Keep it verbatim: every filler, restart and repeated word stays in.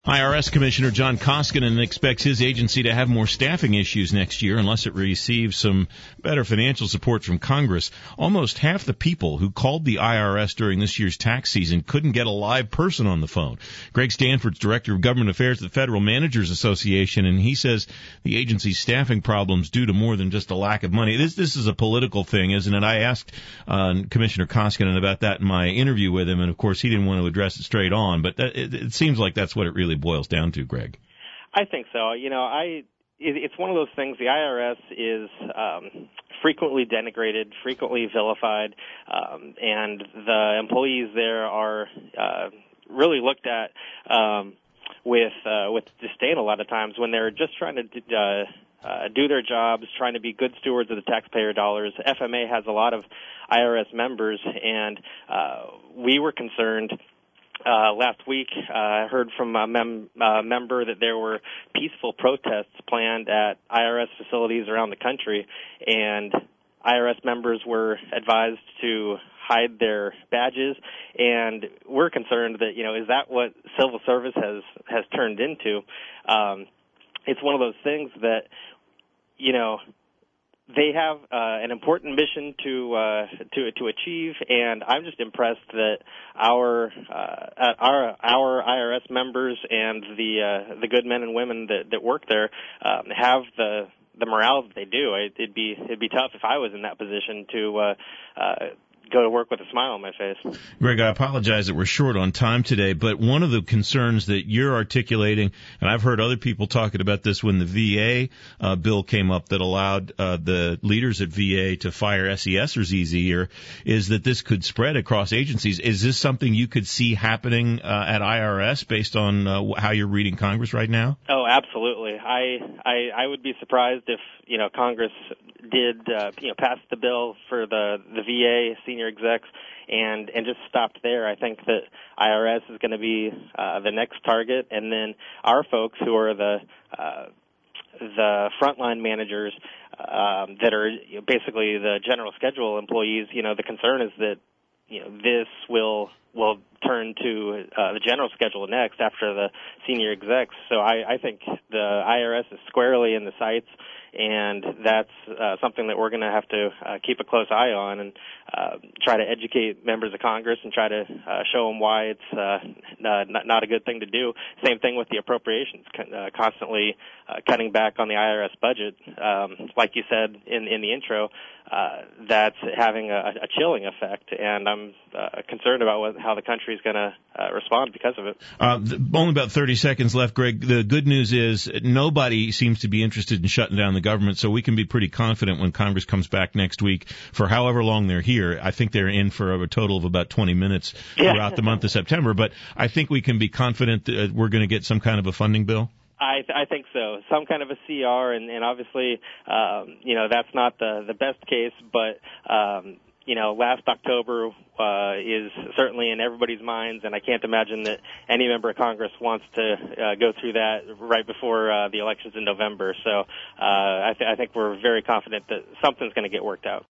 I R S Commissioner John Koskinen expects his agency to have more staffing issues next year unless it receives some better financial support from Congress. Almost half the people who called the I R S during this year's tax season couldn't get a live person on the phone. Greg Stanford's Director of Government Affairs at the Federal Managers Association, and he says the agency's staffing problems due to more than just a lack of money. This this is a political thing, isn't it? I asked uh, Commissioner Koskinen about that in my interview with him, and of course he didn't want to address it straight on, but that, it, it seems like that's what it really boils down to, Greg. I think so. You know, I it, it's one of those things. The I R S is um, frequently denigrated, frequently vilified, um, and the employees there are uh, really looked at um, with uh, with disdain a lot of times when they're just trying to uh, uh, do their jobs, trying to be good stewards of the taxpayer dollars. F M A has a lot of I R S members, and uh, we were concerned. Uh, last week, uh, I heard from a mem- uh, member that there were peaceful protests planned at I R S facilities around the country, and I R S members were advised to hide their badges, and we're concerned that, you know, is that what civil service has, has turned into? Um, it's one of those things that, you know, they have uh, an important mission to uh, to to achieve, and I'm just impressed that our uh, our our I R S members and the uh, the good men and women that, that work there um, have the the morale that they do. It'd be it'd be tough if I was in that position to uh, uh, go to work with a smile on my face. Greg, I apologize that we're short on time today, but one of the concerns that you're articulating, and I've heard other people talking about this when the V A uh, bill came up that allowed uh, the leaders at V A to fire S E Sers easier, is that this could spread across agencies. Is this something you could see happening uh, at I R S based on uh, how you're reading Congress right now? Oh, absolutely. I, I I would be surprised if, you know, Congress did uh, you know pass the bill for the the V A senior execs and and just stopped there. I think that I R S is going to be uh, the next target, and then our folks who are the uh, the frontline managers um, that are basically the general schedule employees. You know, the concern is that, you know, this will will turn to uh, the general schedule next after the senior execs. So I, I think the I R S is squarely in the sights, and that's uh, something that we're going to have to uh, keep a close eye on and uh, try to educate members of Congress and try to uh, show them why it's uh, not, not a good thing to do. Same thing with the appropriations, uh, constantly uh, cutting back on the I R S budget. Um, like you said in, in the intro, uh, that's having a, a chilling effect, and I'm uh, concerned about what, how the country is going to uh, respond because of it. Uh, only about thirty seconds left, Greg. The good news is nobody seems to be interested in shutting down the government, so we can be pretty confident when Congress comes back next week for however long they're here. I think they're in for a total of about twenty minutes throughout the month of September, but I think we can be confident that we're going to get some kind of a funding bill. I, th- I think so. Some kind of a C R, and, and obviously, um, you know, that's not the, the best case, but, um, you know, last October uh, is certainly in everybody's minds, and I can't imagine that any member of Congress wants to uh, go through that right before uh, the elections in November. So uh, I, th- I think we're very confident that something's going to get worked out.